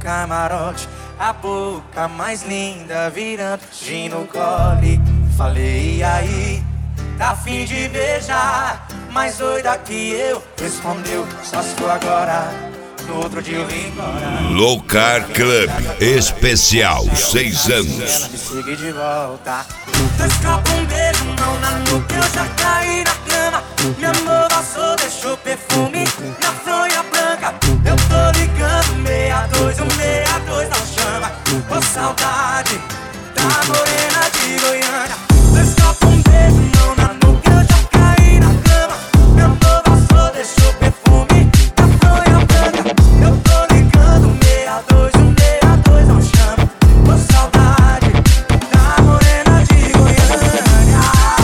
camarote, a boca mais linda virando gin no gole. Falei, e aí, tá afim de beijar? Mais doida que eu, respondeu, só se for agora. No outro dia eu vim embora. Loucar Club Especial 6 anos. Me siga de volta. 2 copos, um beijo, mão na nuca, eu já caí na cama. Minha amor passou, deixou perfume na fronha branca. Eu tô ligando 62, o 62 não chama. Ô saudade da morena de Goiânia. 2 copos, um beijo, mão na nuca, eu já caí na cama. Minha amor passou, deixou perfume na fronha branca. Eu tô ligando 62, o 62 não chama. Ô saudade da morena de Goiânia.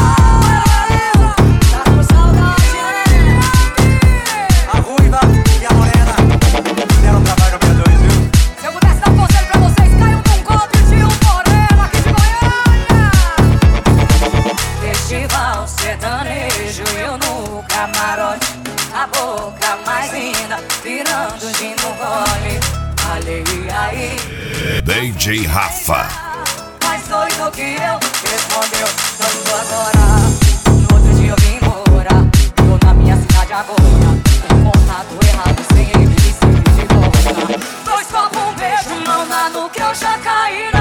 Tá com saudade, né? A ruiva e a morena deram trabalho no P2, viu? Se eu pudesse dar um conselho pra vocês, caiam num golpe de um moreno aqui de Goiânia. Festival sertanejo, eu no camarote, a boca mais linda, virando gin no gole. Falei, e aí, DJ Rafa. mais doido que eu, respondeu, só estou agora. No outro dia eu vim embora, tô na minha cidade agora. Contato errado, sem ele e sem de volta. 2 copos, um beijo, mão na nuca, eu já caí na